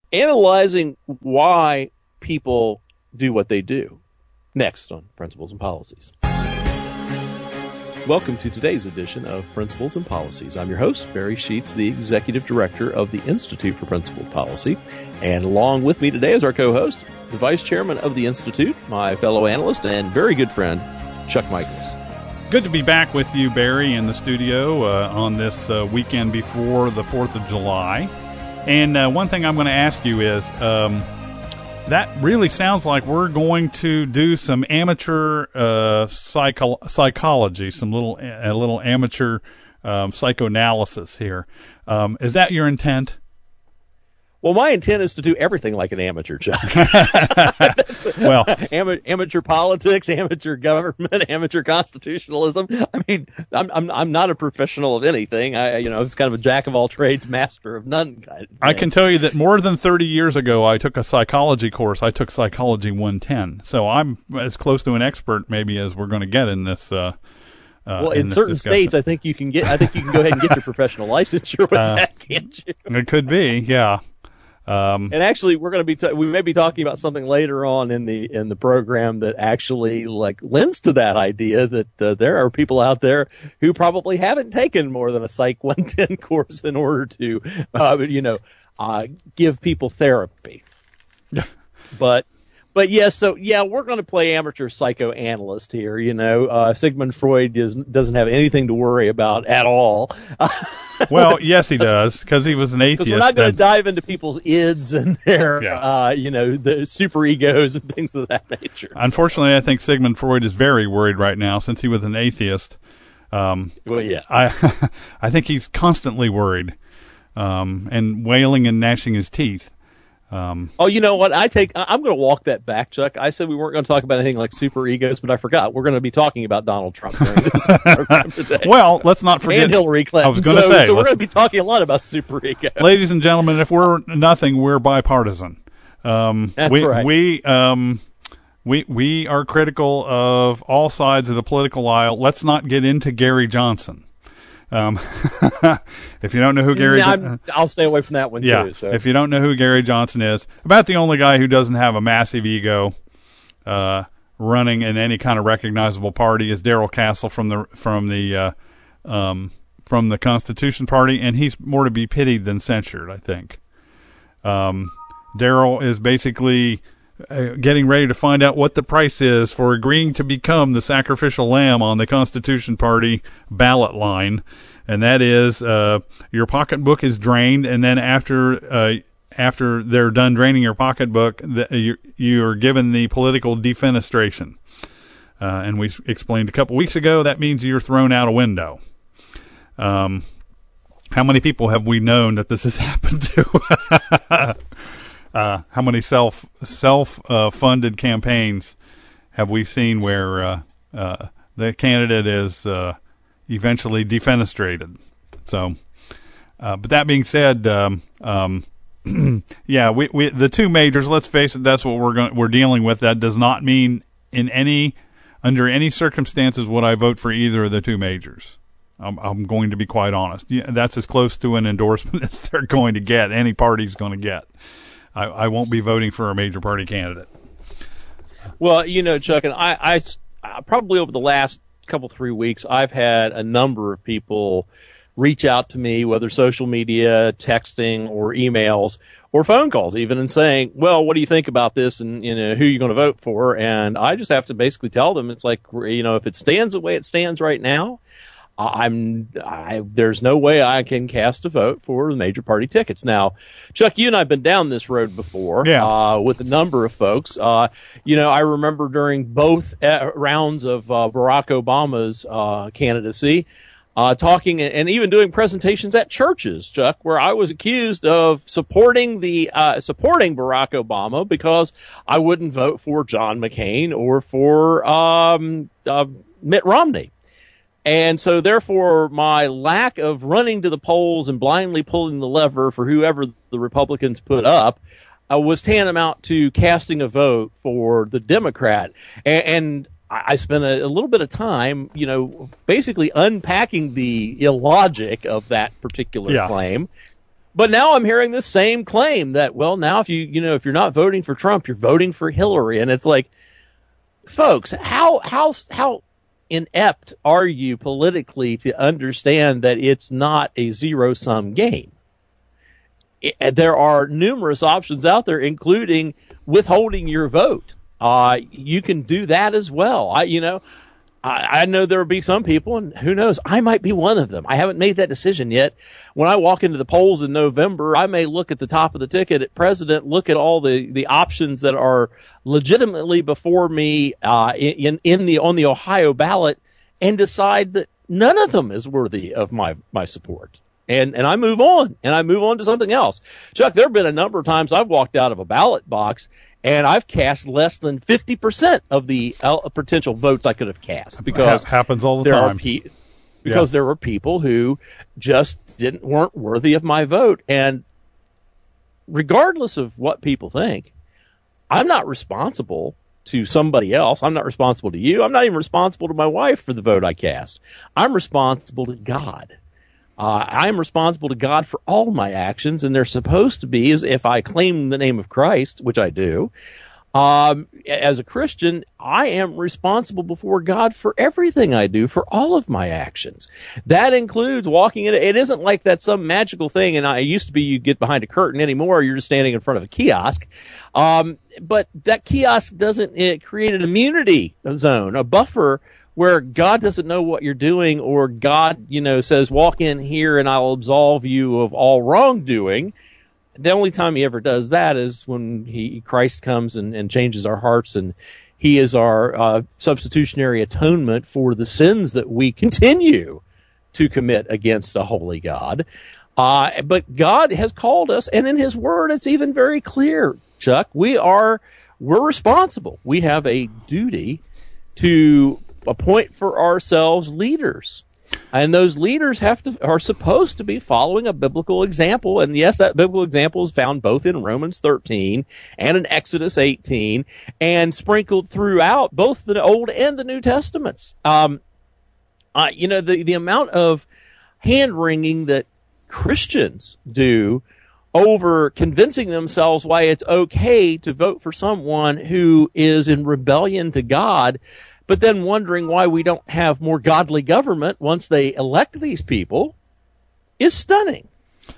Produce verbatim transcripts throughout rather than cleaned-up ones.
analyzing why people do what they do. Next on Principles and Policies. Welcome to today's edition of Principles and Policies. I'm your host, Barry Sheets, the Executive Director of the Institute for Principled Policy. And along with me today is our co-host, the Vice Chairman of the Institute, my fellow analyst and very good friend, Chuck Michaels. Good to be back with you, Barry, in the studio uh, on this uh, weekend before the fourth of July. And uh, one thing I'm going to ask you is, um, that really sounds like we're going to do some amateur uh, psycho- psychology, some little a little amateur um, psychoanalysis here. Um, is that your intent? Well, my intent is to do everything like an amateur, Chuck. well, Am- amateur politics, amateur government, amateur constitutionalism. I mean, I'm I'm I'm not a professional of anything. I you know, it's kind of a jack of all trades, master of none kind of thing. I can tell you that more than thirty years ago, I took a psychology course. I took Psychology one ten, so I'm as close to an expert maybe as we're going to get in this. Uh, Uh, well, in, in certain discussion. states, I think you can get. I think you can go ahead and get your professional licensure with uh, that, can't you? It could be, yeah. Um, and actually, we're going to be. Ta- we may be talking about something later on in the in the program that actually like lends to that idea that uh, there are people out there who probably haven't taken more than a Psych one ten course in order to, uh, you know, uh, give people therapy. but. But yes, yeah, so yeah, we're going to play amateur psychoanalyst here. You know, uh, Sigmund Freud is, doesn't have anything to worry about at all. Well, yes, he does, because he was an atheist. Because we're not going to dive into people's ids and their, yeah. uh, you know, the super egos and things of that nature. Unfortunately, I think Sigmund Freud is very worried right now, since he was an atheist. Um, well, yeah, I, I think he's constantly worried, um, and wailing and gnashing his teeth. Um, oh, you know what? I take. I'm going to walk that back, Chuck. I said we weren't going to talk about anything like super egos, but I forgot. We're going to be talking about Donald Trump during this program today. Well, let's not forget. And Hillary Clinton. I was going to so, say. So we're going to be talking a lot about super egos. Ladies and gentlemen, if we're nothing, we're bipartisan. Um, That's we, right. We, um, we, we are critical of all sides of the political aisle. Let's not get into Gary Johnson. Um, if you don't know who Gary, yeah, I'm, I'll stay away from that one yeah, too. So. If you don't know who Gary Johnson is, about the only guy who doesn't have a massive ego, uh, running in any kind of recognizable party is Darrell Castle from the from the uh, um, from the Constitution Party, and he's more to be pitied than censured, I think. Um, Darrell is basically Uh, getting ready to find out what the price is for agreeing to become the sacrificial lamb on the Constitution Party ballot line, and that is uh, your pocketbook is drained, and then after uh, after they're done draining your pocketbook, the, you, you're given the political defenestration. Uh, and we explained a couple weeks ago that means you're thrown out a window. Um, how many people have we known that this has happened to? Uh, how many self self uh, funded campaigns have we seen where uh, uh, the candidate is uh, eventually defenestrated? So, uh, but that being said, um, um, yeah, we, we the two majors. Let's face it, that's what we're going we're dealing with. That does not mean in any under any circumstances would I vote for either of the two majors. I'm, I'm going to be quite honest. Yeah, that's as close to an endorsement as they're going to get. Any party's going to get. I, I won't be voting for a major party candidate. Well, you know, Chuck, and I, I, I probably over the last couple, three weeks, I've had a number of people reach out to me, whether social media, texting, or emails, or phone calls even, and saying, well, what do you think about this, and, you know, who are you going to vote for? And I just have to basically tell them, it's like, you know, if it stands the way it stands right now, I'm, I, there's no way I can cast a vote for the major party tickets. Now, Chuck, you and I have been down this road before, yeah. uh, with a number of folks. Uh, you know, I remember during both uh, rounds of, uh, Barack Obama's, uh, candidacy, uh, talking and even doing presentations at churches, Chuck, where I was accused of supporting the, uh, supporting Barack Obama because I wouldn't vote for John McCain or for, um, uh, Mitt Romney. And so, therefore, my lack of running to the polls and blindly pulling the lever for whoever the Republicans put up uh, was tantamount to casting a vote for the Democrat. And, and I spent a, a little bit of time, you know, basically unpacking the illogic of that particular yeah. claim. But now I'm hearing the same claim that, well, now if you, you know, if you're not voting for Trump, you're voting for Hillary. And it's like, folks, how, how, how inept are you politically to understand that it's not a zero sum game? It, there are numerous options out there, including withholding your vote. Uh, you can do that as well. I, you know, I, I know there will be some people, and who knows, I might be one of them. I haven't made that decision yet. When I walk into the polls in November, I may look at the top of the ticket at president, look at all the, the options that are legitimately before me, uh, in, in the, on the Ohio ballot, and decide that none of them is worthy of my, my support. And, and I move on, and I move on to something else. Chuck, there have been a number of times I've walked out of a ballot box and I've cast less than fifty percent of the uh, potential votes I could have cast, because ha- happens all the there time. Are pe- because yeah. there were people who just didn't weren't worthy of my vote. And regardless of what people think, I'm not responsible to somebody else. I'm not responsible to you. I'm not even responsible to my wife for the vote I cast. I'm responsible to God. Uh, I'm responsible to God for all my actions, and they're supposed to be, as if I claim the name of Christ, which I do. Um, as a Christian, I am responsible before God for everything I do, for all of my actions. That includes walking in. It isn't like that's some magical thing, and I used to be you get behind a curtain anymore. You're just standing in front of a kiosk. Um, but that kiosk doesn't it create an immunity zone, a buffer, where God doesn't know what you're doing, or God, you know, says, walk in here and I'll absolve you of all wrongdoing. The only time he ever does that is when he, Christ comes and, and changes our hearts, and he is our uh, substitutionary atonement for the sins that we continue to commit against a holy God. Uh, but God has called us, and in his word, it's even very clear, Chuck, we are, we're responsible. We have a duty to appoint for ourselves leaders, and those leaders have to are supposed to be following a biblical example. And yes, that biblical example is found both in Romans thirteen and in Exodus eighteen, and sprinkled throughout both the Old and the New Testaments. Um, uh, you know, the the amount of hand wringing that Christians do over convincing themselves why it's okay to vote for someone who is in rebellion to God, but then wondering why we don't have more godly government once they elect these people, is stunning.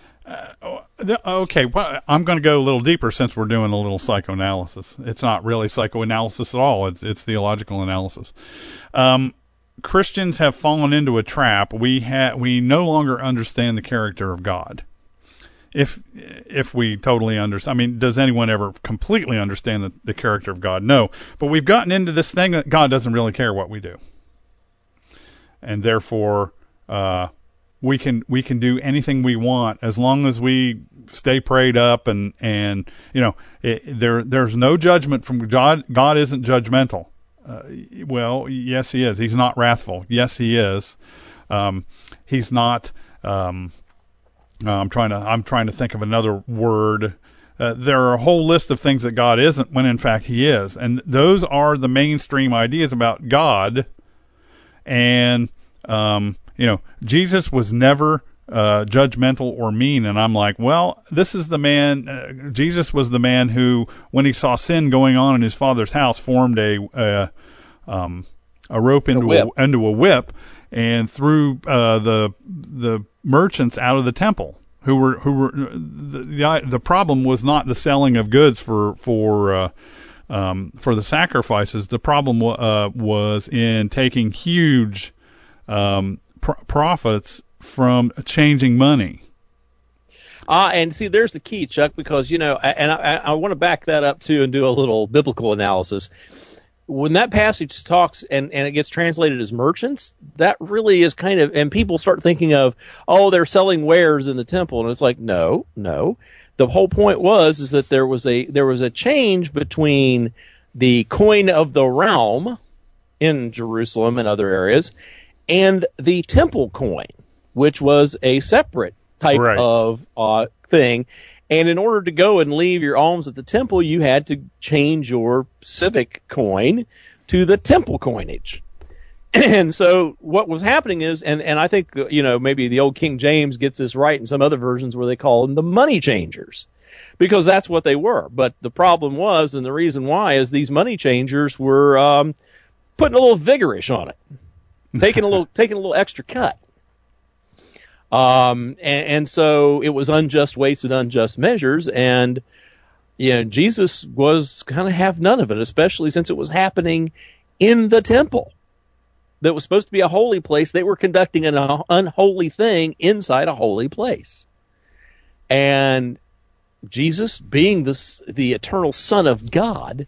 Uh, okay, well, I'm going to go a little deeper since we're doing a little psychoanalysis. It's not really psychoanalysis at all. It's, it's theological analysis. Um, Christians have fallen into a trap. We ha- we no longer understand the character of God. If if we totally understand, I mean, does anyone ever completely understand the, the character of God? No. But we've gotten into this thing that God doesn't really care what we do, and therefore uh, we can we can do anything we want as long as we stay prayed up, and and you know it, there there's no judgment from God. God isn't judgmental. Uh, well, yes, he is. He's not wrathful. Yes, he is. Um, he's not. Um, Uh, I'm trying to. I'm trying to think of another word. Uh, there are a whole list of things that God isn't, when in fact He is, and those are the mainstream ideas about God. And um, you know, Jesus was never uh, judgmental or mean. And I'm like, well, this is the man. Uh, Jesus was the man who, when he saw sin going on in his Father's house, formed a uh, um, a rope into a whip. A, into a whip. And threw uh, the the merchants out of the temple, who were who were the the, the problem was not the selling of goods for for uh, um, for the sacrifices. The problem uh, was in taking huge um, pr- profits from changing money. Ah, uh, and see, there's the key, Chuck, because you know, and I, I want to back that up too and do a little biblical analysis. When that passage talks and, and it gets translated as merchants, that really is kind of, and people start thinking of, oh, they're selling wares in the temple. And it's like, no, no. The whole point was, is that there was a, there was a change between the coin of the realm in Jerusalem and other areas and the temple coin, which was a separate type right. of, uh, thing. And in order to go and leave your alms at the temple, you had to change your civic coin to the temple coinage. And so what was happening is, and, and I think, you know, maybe the old King James gets this right in some other versions where they call them the money changers, because that's what they were. But the problem was, and the reason why, is these money changers were um, putting a little vigorish on it, taking a little taking a little extra cut. Um, and, and so it was unjust weights and unjust measures, and you know, Jesus was kind of have none of it, especially since it was happening in the temple that was supposed to be a holy place. They were conducting an uh, unholy thing inside a holy place. And Jesus, being this, the eternal Son of God,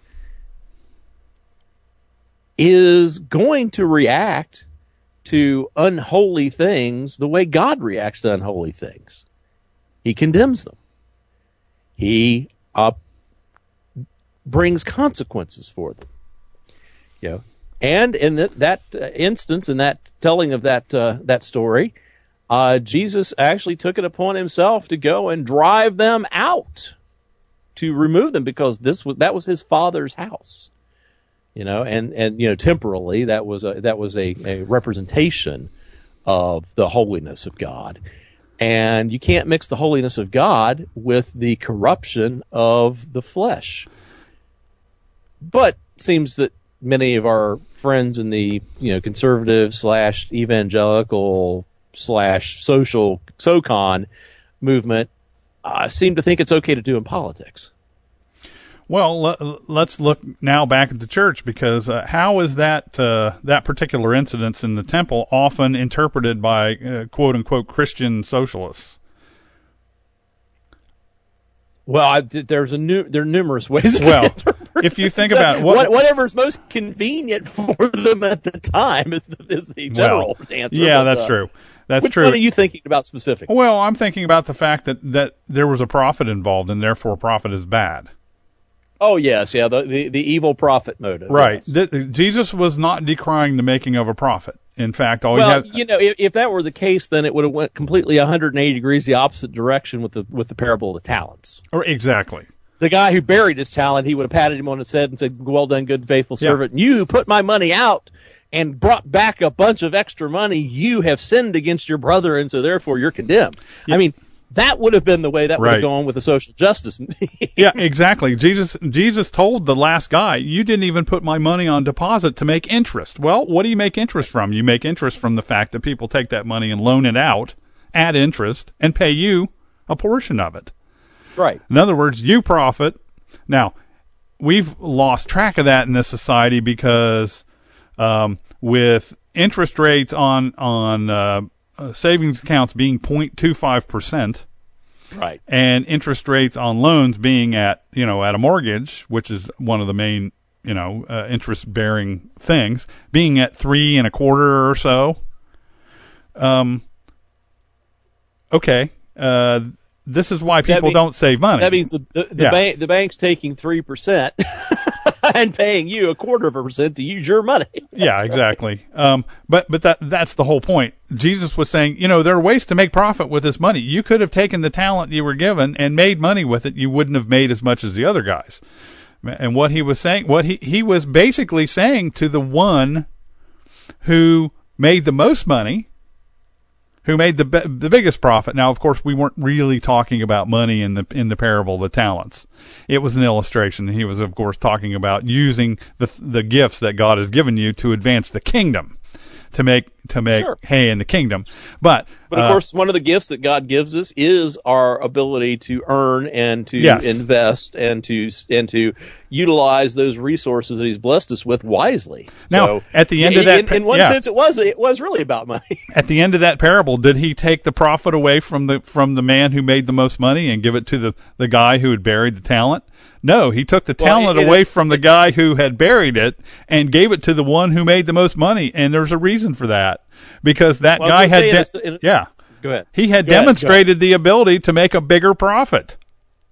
is going to react to unholy things the way God reacts to unholy things. He condemns them. He uh, brings consequences for them. You know, and in that, that uh, instance, in that telling of that uh, that story, uh, Jesus actually took it upon himself to go and drive them out, to remove them, because this was that was his Father's house. You know, and, and you know, temporally that was a that was a, a representation of the holiness of God. And you can't mix the holiness of God with the corruption of the flesh. But it seems that many of our friends in the, you know, conservative slash evangelical slash social SoCon movement uh, seem to think it's okay to do in politics. Well, let, let's look now back at the church, because uh, how is that uh, that particular incident in the temple often interpreted by uh, quote unquote Christian socialists? Well, I, there's a new there are numerous ways. To well, if you think about it, what, whatever's most convenient for them at the time is the, is the general well, answer. Yeah, but, that's uh, true. That's which true. What are you thinking about specifically? Well, I'm thinking about the fact that, that there was a prophet involved, and therefore prophet is bad. Oh, yes, yeah, the, the, the evil prophet motive. Right. Yes. The, Jesus was not decrying the making of a prophet. In fact, all well, you have... you know, if, if that were the case, then it would have went completely one hundred eighty degrees the opposite direction with the with the parable of the talents. Or exactly. The guy who buried his talent, he would have patted him on his head and said, well done, good and faithful Yeah. servant. You who put my money out and brought back a bunch of extra money, you have sinned against your brother, and so therefore you're condemned. Yeah. I mean, that would have been the way that would right. have gone with the social justice. Yeah, exactly. Jesus Jesus told the last guy, you didn't even put my money on deposit to make interest. Well, what do you make interest from? You make interest from the fact that people take that money and loan it out at interest and pay you a portion of it. Right. In other words, you profit. Now, we've lost track of that in this society because um, with interest rates on, on uh, Uh, savings accounts being zero point two five percent, right, and interest rates on loans being at, you know, at a mortgage, which is one of the main, you know, uh, interest bearing things, being at three and a quarter or so. Um, okay. Uh, this is why people mean, don't save money. That means the, the, the, yeah. bank, the bank's taking three percent and paying you a quarter of a percent to use your money. Yeah, exactly. Um, but but that that's the whole point. Jesus was saying, you know, there are ways to make profit with this money. You could have taken the talent you were given and made money with it. You wouldn't have made as much as the other guys. And what he was saying, what he, he was basically saying to the one who made the most money, who made the the biggest profit. Now, of course, we weren't really talking about money in the in the parable of the talents. It was an illustration. He was, of course, talking about using the the gifts that God has given you to advance the kingdom, to make to make sure. hay in the kingdom. But but of uh, course, one of the gifts that God gives us is our ability to earn and to yes. invest and to and to utilize those resources that He's blessed us with wisely. Now, so, at the end in, of that, in, in one yeah. sense, it was it was really about money. At the end of that parable, did He take the profit away from the from the man who made the most money and give it to the the guy who had buried the talent? No, He took the well, talent it, it, away from the guy who had buried it and gave it to the one who made the most money. And there's a reason for that, because that well, guy had, in de- a, in a, yeah, go ahead. he had go demonstrated ahead, the ability to make a bigger profit.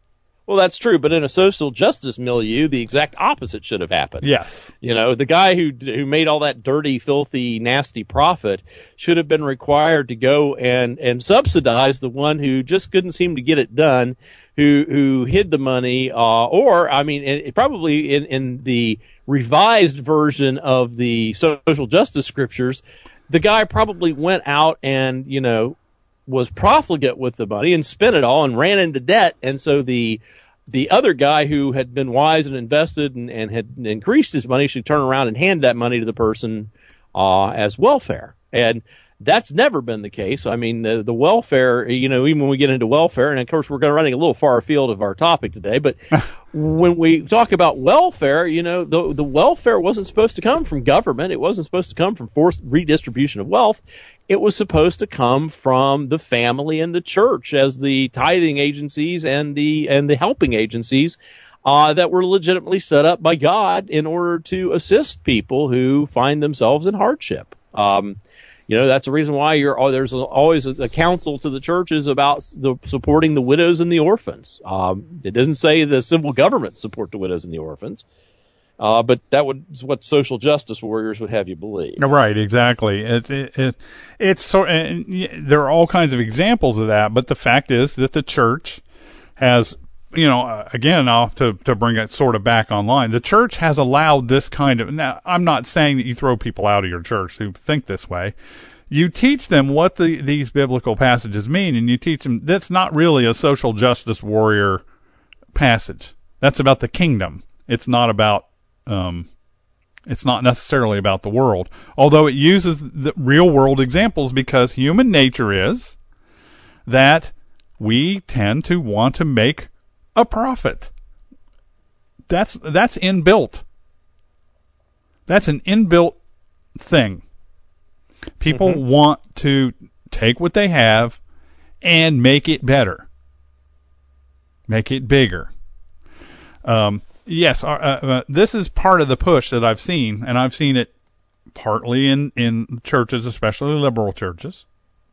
Well, that's true, but in a social justice milieu, the exact opposite should have happened. Yes. You know, the guy who who made all that dirty, filthy, nasty profit should have been required to go and, and subsidize the one who just couldn't seem to get it done, who who hid the money, uh, or, I mean, it, probably in, in the revised version of the social justice scriptures, the guy probably went out and, you know, was profligate with the money and spent it all and ran into debt. And so the the other guy who had been wise and invested and, and had increased his money should turn around and hand that money to the person uh, as welfare. And that's never been the case. I mean, the, the welfare, you know, even when we get into welfare, and of course we're going to running a little far afield of our topic today, but when we talk about welfare, you know, the, the welfare wasn't supposed to come from government. It wasn't supposed to come from forced redistribution of wealth. It was supposed to come from the family and the church as the tithing agencies and the, and the helping agencies, uh, that were legitimately set up by God in order to assist people who find themselves in hardship. Um, You know, that's the reason why you're, oh, there's a, always a, a counsel to the churches about the, supporting the widows and the orphans. Um, it doesn't say the civil government support the widows and the orphans, uh, but that would, is what social justice warriors would have you believe. Right, exactly. It, it, it, it's so, and there are all kinds of examples of that, but the fact is that the church has, you know, uh, again, I'll, to, to bring it sort of back online, the church has allowed this kind of, now, I'm not saying that you throw people out of your church who think this way. You teach them what the, these biblical passages mean, and you teach them that's not really a social justice warrior passage. That's about the kingdom. It's not about, um, it's not necessarily about the world, although it uses the real world examples because human nature is that we tend to want to make a profit. That's that's inbuilt. That's an inbuilt thing. People mm-hmm. want to take what they have and make it better, make it bigger. Um, yes, uh, uh, this is part of the push that I've seen, and I've seen it partly in, in churches, especially liberal churches.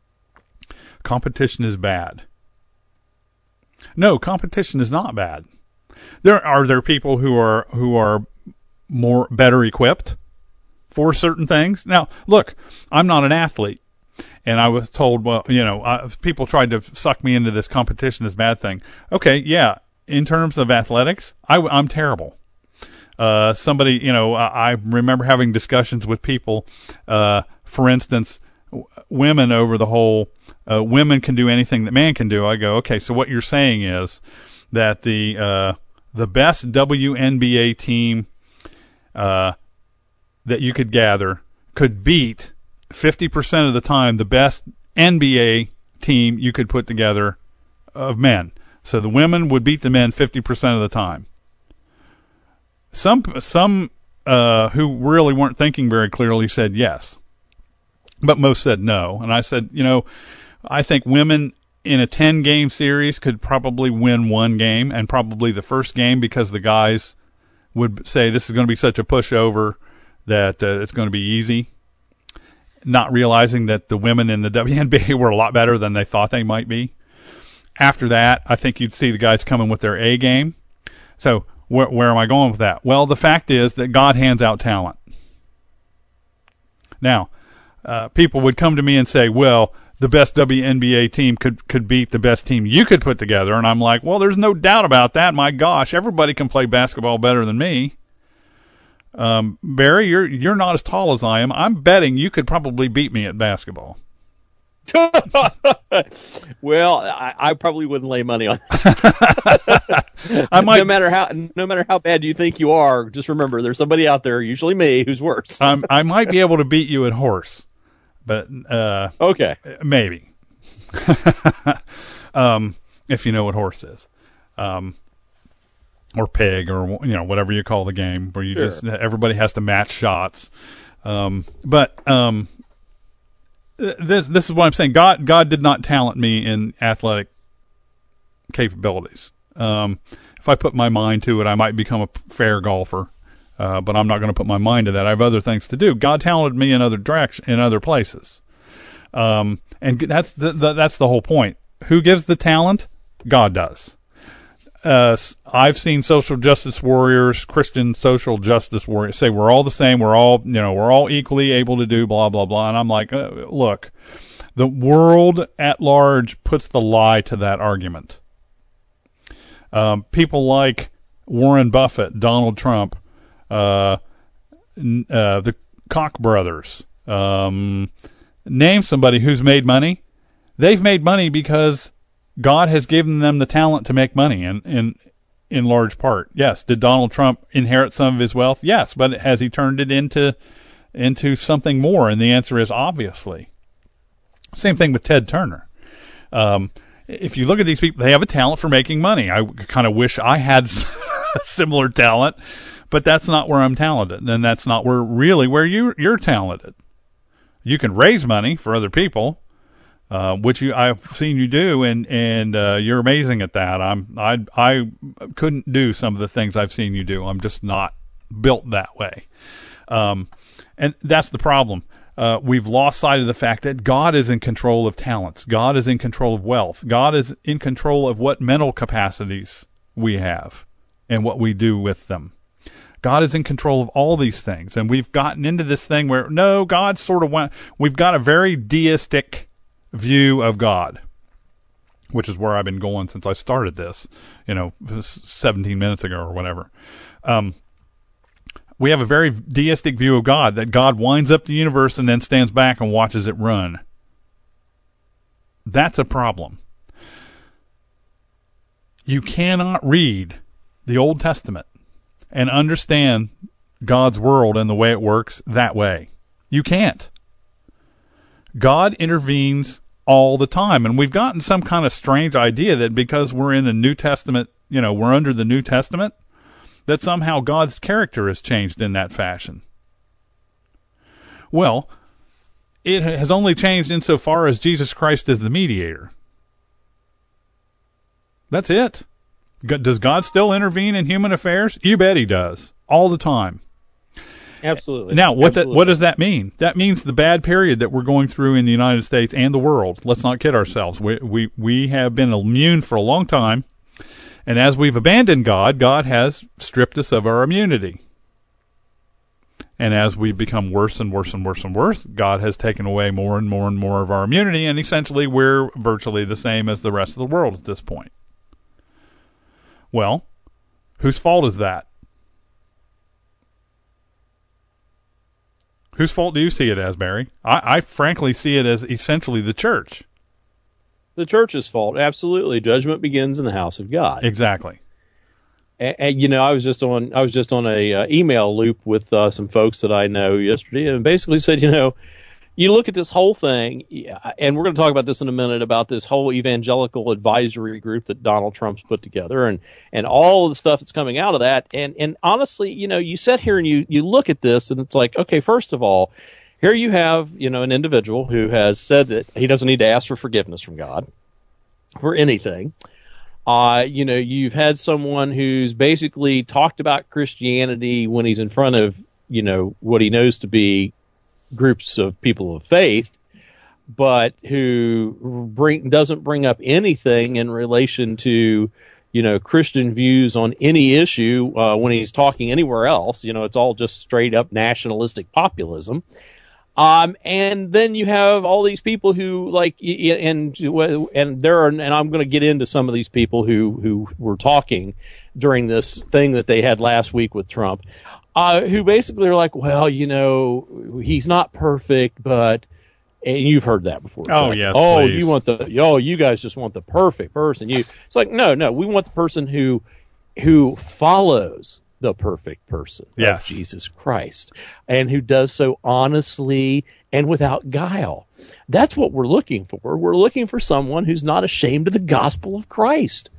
Competition is bad. No, competition is not bad. There are there people who are who are more better equipped for certain things. Now, look, I'm not an athlete, and I was told, well, you know, uh, people tried to suck me into this competition is bad thing. Okay, yeah, in terms of athletics, I, I'm terrible. Uh, somebody, you know, I, I remember having discussions with people, uh, for instance, w- women over the whole. Uh, women can do anything that man can do. I go, okay, so what you're saying is that the uh, the best W N B A team uh, that you could gather could beat fifty percent of the time the best N B A team you could put together of men. So the women would beat the men fifty percent of the time. Some some uh, who really weren't thinking very clearly said yes, but most said no. And I said, you know, I think women in a ten-game series could probably win one game, and probably the first game because the guys would say this is going to be such a pushover that uh, it's going to be easy, not realizing that the women in the W N B A were a lot better than they thought they might be. After that, I think you'd see the guys coming with their A game. So where, where am I going with that? Well, the fact is that God hands out talent. Now, uh, people would come to me and say, well, the best W N B A team could, could beat the best team you could put together. And I'm like, well, there's no doubt about that. My gosh, everybody can play basketball better than me. Um, Barry, you're, you're not as tall as I am. I'm betting you could probably beat me at basketball. Well, I, I probably wouldn't lay money on that. I might, no matter how, no matter how bad you think you are, just remember there's somebody out there, usually me, who's worse. I'm, I might be able to beat you at horse. But, uh, okay, maybe, um, if you know what horse is, um, or pig, or, you know, whatever you call the game where you sure. just, everybody has to match shots. Um, but, um, this, this is what I'm saying. God, God did not talent me in athletic capabilities. Um, if I put my mind to it, I might become a fair golfer. Uh, but I'm not going to put my mind to that. I have other things to do. God talented me in other direction, in other places. Um, and that's the, the, that's the whole point. Who gives the talent? God does. uh, I've seen social justice warriors, Christian social justice warriors, say we're all the same. We're all, you know, we're all equally able to do blah blah blah. And I'm like, uh, look, the world at large puts the lie to that argument. Um, people like Warren Buffett, Donald Trump, uh, uh, the Koch brothers. Um, name somebody who's made money. They've made money because God has given them the talent to make money, in, in, in large part. Yes. Did Donald Trump inherit some of his wealth? Yes. But has he turned it into, into something more? And the answer is obviously. Same thing with Ted Turner. Um, if you look at these people, they have a talent for making money. I kind of wish I had a similar talent, but that's not where I'm talented. And that's not where really where you, you're talented. You can raise money for other people, uh, which you, I've seen you do, and, and, uh, you're amazing at that. I'm, I, I couldn't do some of the things I've seen you do. I'm just not built that way. Um, and that's the problem. Uh, we've lost sight of the fact that God is in control of talents. God is in control of wealth. God is in control of what mental capacities we have and what we do with them. God is in control of all these things. And we've gotten into this thing where, no, God sort of went, we've got a very deistic view of God, which is where I've been going since I started this, you know, seventeen minutes ago or whatever. Um, We have a very deistic view of God, that God winds up the universe and then stands back and watches it run. That's a problem. You cannot read the Old Testament and understand God's world and the way it works that way. You can't. God intervenes all the time, and we've gotten some kind of strange idea that because we're in the New Testament, you know, we're under the New Testament, that somehow God's character has changed in that fashion. Well, it has only changed insofar as Jesus Christ is the mediator. That's it. Does God still intervene in human affairs? You bet he does. All the time. Absolutely. Now, what Absolutely. That, what does that mean? That means the bad period that we're going through in the United States and the world. Let's not kid ourselves. We, we, we have been immune for a long time. And as we've abandoned God, God has stripped us of our immunity. And as we become worse and worse and worse and worse, God has taken away more and more and more of our immunity, and essentially we're virtually the same as the rest of the world at this point. Well, whose fault is that? Whose fault do you see it as, Barry? I, I frankly see it as essentially the church. The church's fault, absolutely. Judgment begins in the house of God. Exactly. And, and you know, I was just on I was just on a uh, email loop with uh, some folks that I know yesterday, and basically said, you know, you look at this whole thing, and we're going to talk about this in a minute, about this whole evangelical advisory group that Donald Trump's put together, and and all of the stuff that's coming out of that. And and honestly, you know, you sit here and you you look at this, and it's like, okay, first of all, here you have, you know, an individual who has said that he doesn't need to ask for forgiveness from God for anything. Uh, you know, you've had someone who's basically talked about Christianity when he's in front of, you know, what he knows to be groups of people of faith, but who bring, doesn't bring up anything in relation to, you know, Christian views on any issue, uh, when he's talking anywhere else. You know, it's all just straight up nationalistic populism. Um, and then you have all these people who like, and, and there are, and I'm going to get into some of these people who, who were talking during this thing that they had last week with Trump, uh, who basically are like, well, you know, he's not perfect, but, and you've heard that before. It's oh, like, yes. Oh, please. you want the, oh, you guys just want the perfect person. You, it's like, no, no, we want the person who, who follows the perfect person, yes, of Jesus Christ, and who does so honestly and without guile. That's what we're looking for. We're looking for someone who's not ashamed of the gospel of Christ.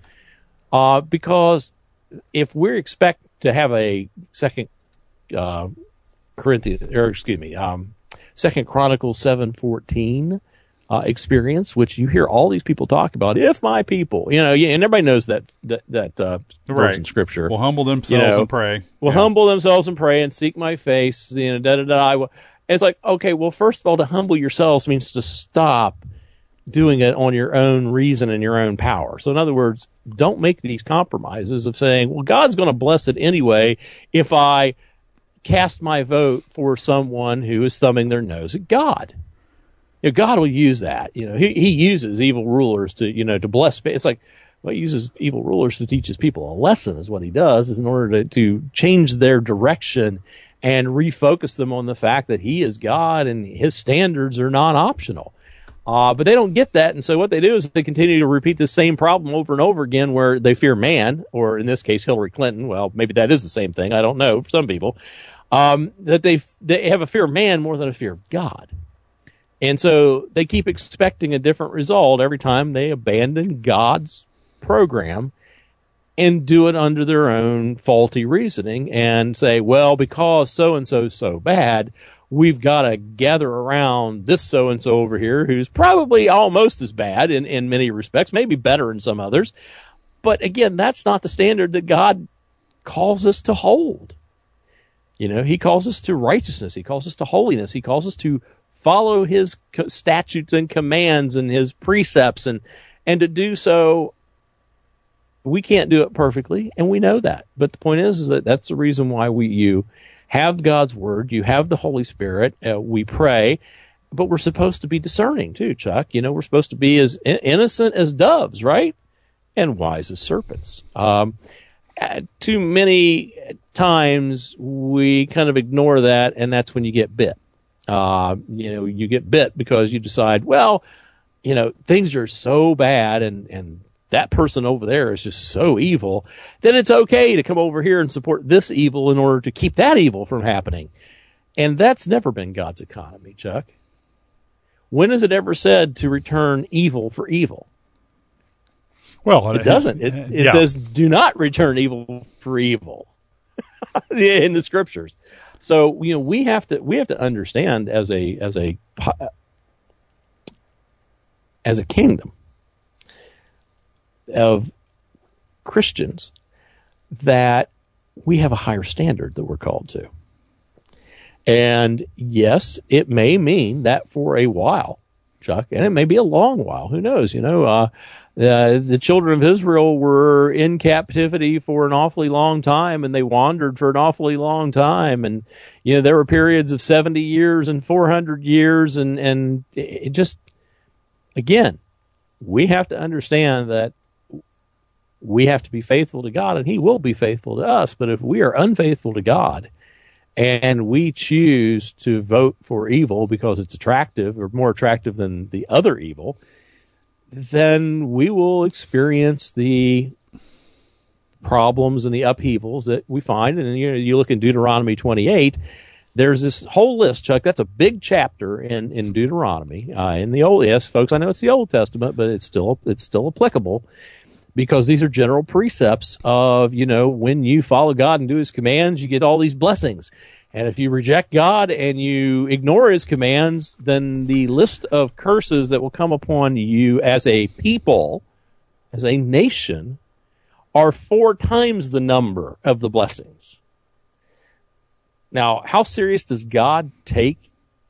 Uh, because if we expect to have a second, uh, Corinthians, or excuse me, um, Second Chronicles seven fourteen, Uh, experience, which you hear all these people talk about. If my people, you know, yeah, and everybody knows that that that uh, verse right. in Scripture. Will humble themselves you know, and pray. Will yeah. humble themselves and pray and seek my face. You know, da da da. I will. It's like, okay, well, first of all, to humble yourselves means to stop doing it on your own reason and your own power. So in other words, don't make these compromises of saying, well, God's going to bless it anyway if I cast my vote for someone who is thumbing their nose at God. You know, God will use that. You know, he, he uses evil rulers to, you know, to bless. It's like, well, he uses evil rulers to teach his people a lesson is what he does, is in order to, to change their direction and refocus them on the fact that he is God and his standards are non-optional. Uh, but they don't get that, and so what they do is they continue to repeat the same problem over and over again where they fear man, or in this case, Hillary Clinton. Well, maybe that is the same thing. I don't know for some people. Um, that they they have a fear of man more than a fear of God. And so they keep expecting a different result every time they abandon God's program and do it under their own faulty reasoning and say, well, because so-and-so is so bad, we've got to gather around this so-and-so over here who's probably almost as bad in, in many respects, maybe better in some others. But again, that's not the standard that God calls us to hold. You know, he calls us to righteousness. He calls us to holiness. He calls us to follow his statutes and commands and his precepts. And, and to do so, we can't do it perfectly, and we know that. But the point is, is that that's the reason why we, you, have God's word, you have the Holy Spirit, uh, we pray, but we're supposed to be discerning too, Chuck. You know, we're supposed to be as in- innocent as doves, right? And wise as serpents. Um, uh, too many times we kind of ignore that, and that's when you get bit. Uh, you know, you get bit because you decide, well, you know, things are so bad and, and that person over there is just so evil, then it's okay to come over here and support this evil in order to keep that evil from happening. And that's never been God's economy, Chuck. When has it ever said to return evil for evil? Well, it doesn't. It, it yeah. says do not return evil for evil in the scriptures. So, you know, we have to, we have to understand as a, as a, as a kingdom of Christians that we have a higher standard that we're called to. And yes, it may mean that for a while, Chuck, and it may be a long while, who knows, you know, uh, uh, the children of Israel were in captivity for an awfully long time, and they wandered for an awfully long time. And, you know, there were periods of seventy years and four hundred years. And, and it just, again, we have to understand that we have to be faithful to God, and he will be faithful to us. But if we are unfaithful to God and we choose to vote for evil because it's attractive or more attractive than the other evil, then we will experience the problems and the upheavals that we find. And you know, you look in Deuteronomy twenty-eight, there's this whole list, Chuck. That's a big chapter in, in Deuteronomy. Uh, in the Old, yes, folks, I know it's the Old Testament, but it's still it's still applicable. Because these are general precepts of, you know, when you follow God and do his commands, you get all these blessings. And if you reject God and you ignore his commands, then the list of curses that will come upon you as a people, as a nation, are four times the number of the blessings. Now, how serious does God take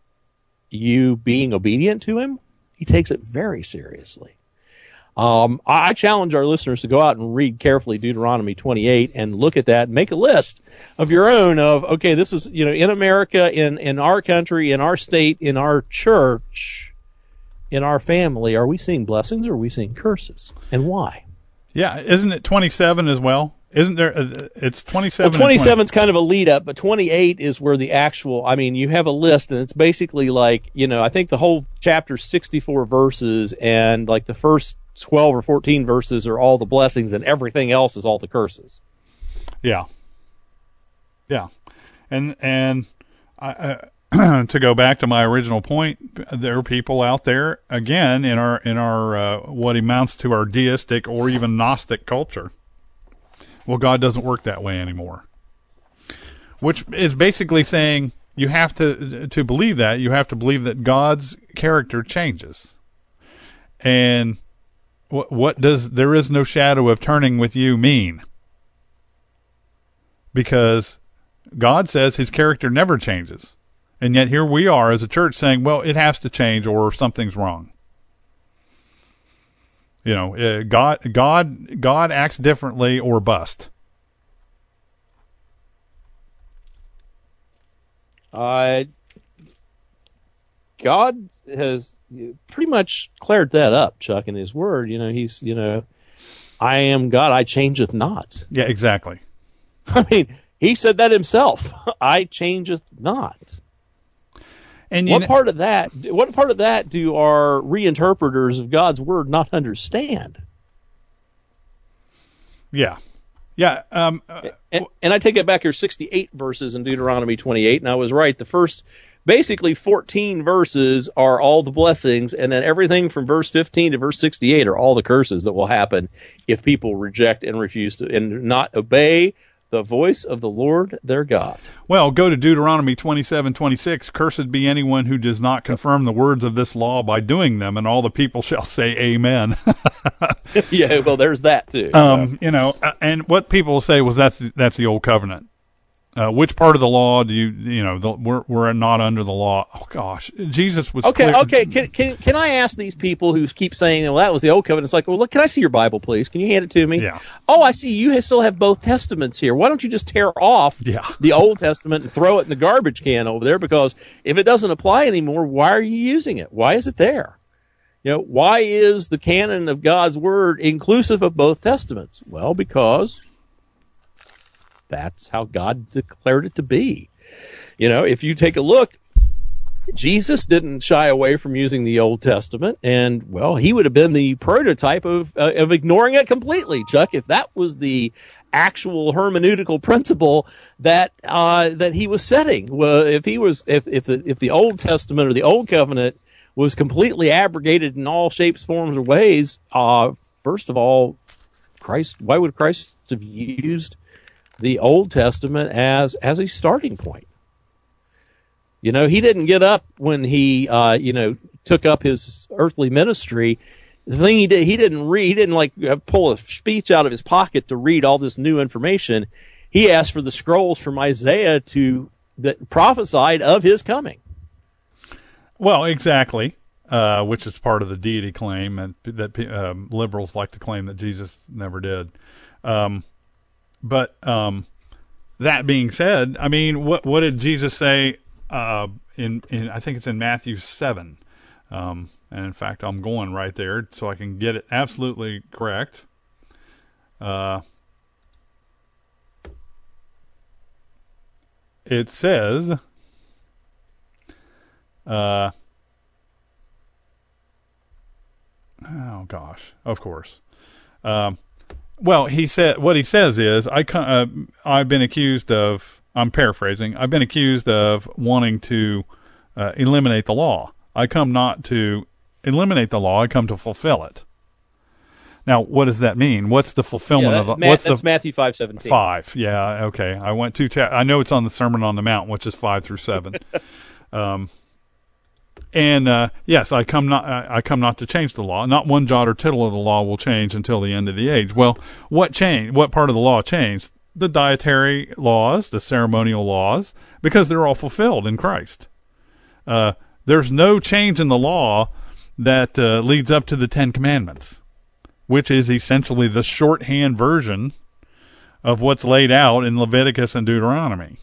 you being obedient to him? He takes it very seriously. Um, I challenge our listeners to go out and read carefully Deuteronomy twenty-eight and look at that and make a list of your own of, okay, this is, you know, in America, in, in our country, in our state, in our church, in our family, are we seeing blessings or are we seeing curses? And why? Yeah. Isn't it twenty-seven as well? Isn't there, uh, it's twenty-seven. Well, twenty-seven is kind of a lead up, but twenty-eight is where the actual, I mean, you have a list and it's basically like, you know, I think the whole chapter is sixty-four verses, and like the first twelve or fourteen verses are all the blessings and everything else is all the curses. Yeah. Yeah. And, and I, uh, to go back to my original point, there are people out there again in our, in our, uh, what amounts to our deistic or even Gnostic culture. Well, God doesn't work that way anymore, which is basically saying you have to, to believe that you have to believe that God's character changes. And What, what does there is no shadow of turning with you mean? Because God says his character never changes. And yet here we are as a church saying, well, it has to change or something's wrong. You know, uh, God, God, God acts differently or bust. Uh, God has pretty much cleared that up, Chuck, in his word. You know, he's, you know, I am God, I changeth not. Yeah, exactly. I mean, he said that himself. I changeth not. And what know, part of that, what part of that do our reinterpreters of God's word not understand? Yeah. Yeah. Um, uh, and, and I take it back here, sixty-eight verses in Deuteronomy twenty-eight, and I was right. The first, basically fourteen verses are all the blessings, and then everything from verse fifteen to verse sixty-eight are all the curses that will happen if people reject and refuse to, and not obey the voice of the Lord their God. Well, go to Deuteronomy twenty-seven twenty-six. Cursed be anyone who does not confirm the words of this law by doing them, and all the people shall say amen. Yeah, well, there's that too. Um, so. You know, and what people say was that's that's the old covenant. Uh, which part of the law do you, you know, the, we're we're not under the law? Oh gosh, Jesus was okay. clear. Okay, can can can I ask these people who keep saying, "Well, that was the old covenant"? It's like, well, look, can I see your Bible, please? Can you hand it to me? Yeah. Oh, I see. You still have both testaments here. Why don't you just tear off yeah. the Old Testament and throw it in the garbage can over there? Because if it doesn't apply anymore, why are you using it? Why is it there? You know, why is the canon of God's word inclusive of both testaments? Well, because that's how God declared it to be. You know, if you take a look, Jesus didn't shy away from using the Old Testament, and, well, he would have been the prototype of uh, of ignoring it completely, Chuck, if that was the actual hermeneutical principle that uh, that he was setting. Well, if he was, if if the if the Old Testament or the Old Covenant was completely abrogated in all shapes, forms, or ways, uh, first of all, Christ, why would Christ have used the Old Testament as as a starting point? You know, he didn't get up when he, uh, you know, took up his earthly ministry. The thing he did, he didn't read, he didn't like pull a speech out of his pocket to read all this new information. He asked for the scrolls from Isaiah to that prophesied of his coming. Well, exactly, uh, which is part of the deity claim, and that um, liberals like to claim that Jesus never did. Um, but um, that being said, I mean, what what did Jesus say? Uh, in, in I think it's in Matthew seven, um, and in fact, I'm going right there so I can get it absolutely correct. Uh, it says, uh, oh gosh, of course. Um, well, he said what he says is, I uh, I've been accused of. I'm paraphrasing. I've been accused of wanting to uh, eliminate the law. I come not to eliminate the law. I come to fulfill it. Now, what does that mean? What's the fulfillment yeah, of the? Ma- what's that's the, Matthew five seventeen. Five. Yeah. Okay. I went two. Ta- I know it's on the Sermon on the Mount, which is five through seven. um, and uh, yes, I come not. I come not to change the law. Not one jot or tittle of the law will change until the end of the age. Well, what changed? What part of the law changed? The dietary laws, the ceremonial laws, because they're all fulfilled in Christ. Uh, there's no change in the law that uh, leads up to the Ten Commandments, which is essentially the shorthand version of what's laid out in Leviticus and Deuteronomy.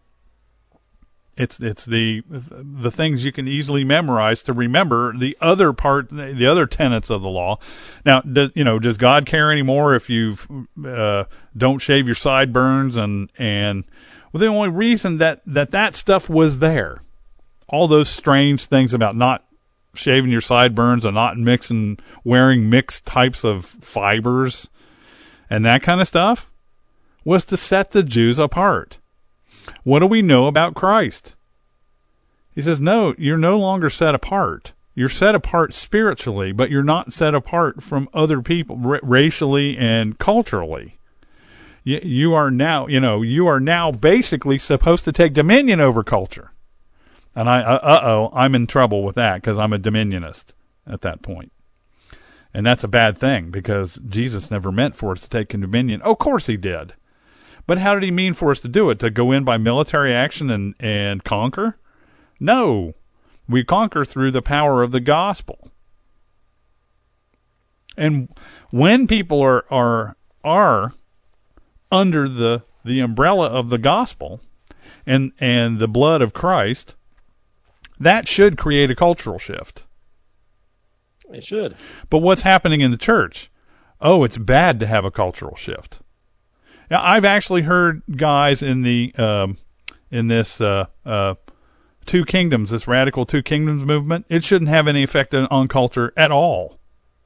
It's it's the the things you can easily memorize to remember the other part, the other tenets of the law. Now, does, you know, does God care anymore if you uh, don't shave your sideburns and and well, the only reason that, that that stuff was there, all those strange things about not shaving your sideburns and not mixing, wearing mixed types of fibers and that kind of stuff, was to set the Jews apart. What do we know about Christ? He says, no, you're no longer set apart. You're set apart spiritually, but you're not set apart from other people r- racially and culturally. You, you are now, you know, you are now basically supposed to take dominion over culture. And I, uh, uh-oh, I'm in trouble with that because I'm a dominionist at that point. And that's a bad thing because Jesus never meant for us to take dominion. Oh, of course he did. But how did he mean for us to do it? To go in by military action and, and conquer? No. We conquer through the power of the gospel. And when people are are are under the the umbrella of the gospel and and the blood of Christ, that should create a cultural shift. It should. But what's happening in the church? Oh, it's bad to have a cultural shift. Now, I've actually heard guys in the um, in this uh, uh, two kingdoms, this radical two kingdoms movement, it shouldn't have any effect on, on culture at all.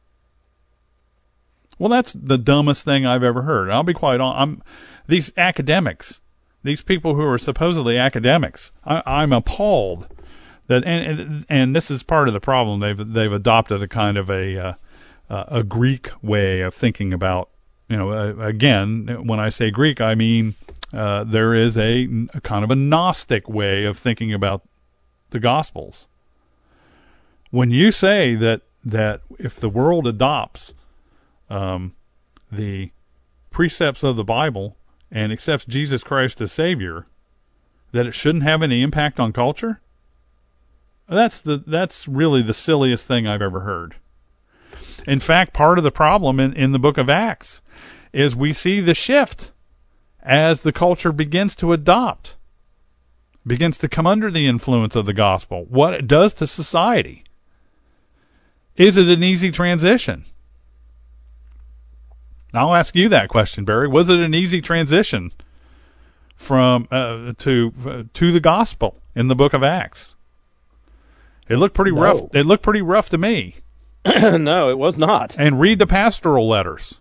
Well, that's the dumbest thing I've ever heard. I'll be quite honest. I'm these academics, these people who are supposedly academics. I, I'm appalled that, and, and and this is part of the problem. They've they've adopted a kind of a uh, uh, a Greek way of thinking about. You know, uh, again, when I say Greek, I mean uh, there is a, a kind of a Gnostic way of thinking about the Gospels. When you say that that if the world adopts um, the precepts of the Bible and accepts Jesus Christ as Savior, that it shouldn't have any impact on culture, that's the that's really the silliest thing I've ever heard. In fact, part of the problem in, in the book of Acts is we see the shift as the culture begins to adopt, begins to come under the influence of the gospel, what it does to society. Is it an easy transition? I'll ask you that question, Barry. Was it an easy transition from uh, to uh, to the gospel in the book of Acts? It looked pretty No. rough. It looked pretty rough to me. No, it was not. And read the pastoral letters.